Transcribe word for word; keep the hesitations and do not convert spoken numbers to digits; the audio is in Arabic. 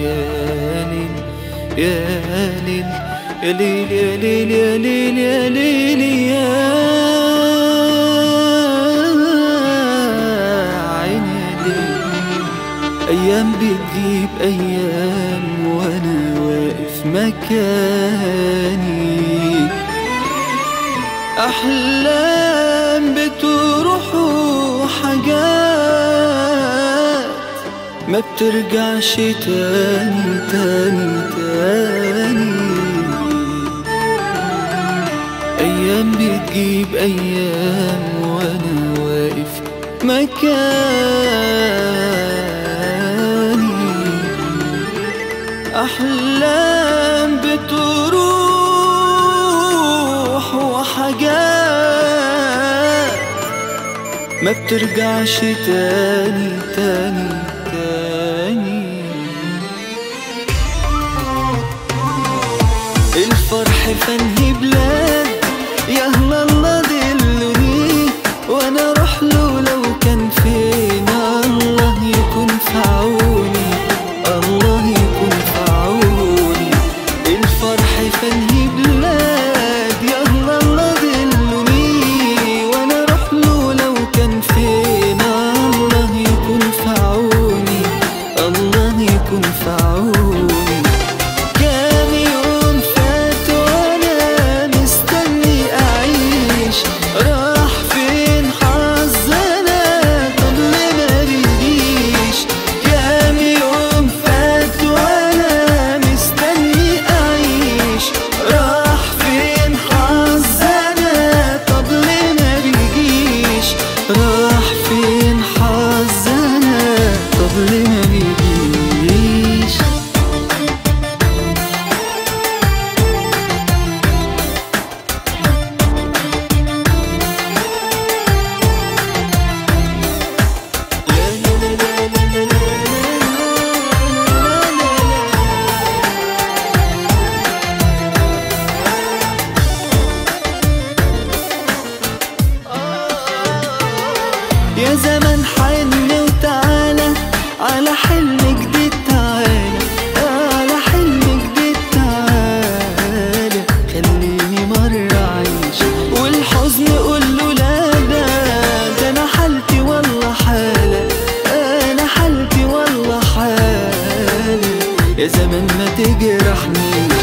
يا ليل يا ليل يا ليل يا ليل يا ليل يا عيني يا ليل. أيام بتجيب أيام وأنا واقف مكاني، أحلام بتروح وحاجات ما بترجعش تاني تاني تاني. أيام بتجيب أيام وأنا واقف مكاني، أحلام بتروح وحاجات ما بترجعش تاني تاني تاني. الفرح فني بلاد يهلا الله دلوني وانا اروح له لو كان فين. الله يكون في عوني، الله يكون في عوني. الفرح فني بلاد يهلا الله دلوني وانا اروح له لو كان فين. الله يكون في عوني، الله يكون في عوني. كام يوم فات وانا مستني اعيش، راح فين حظنا طب ليه ما بيجيش. كام يوم فات وانا مستني اعيش، راح فين حظنا طب ليه ما بيجيش. راح فين حظنا طب ليه ما بيجيش. يا زمان حن وتعالى على حلم جديد، تعالى على حلم جديد، تعالى خليني مرة أعيش. والحزن قوله لا ده ده أنا حالتي والله حالة، أنا حالتي والله حالة. يا زمان ما تجرحني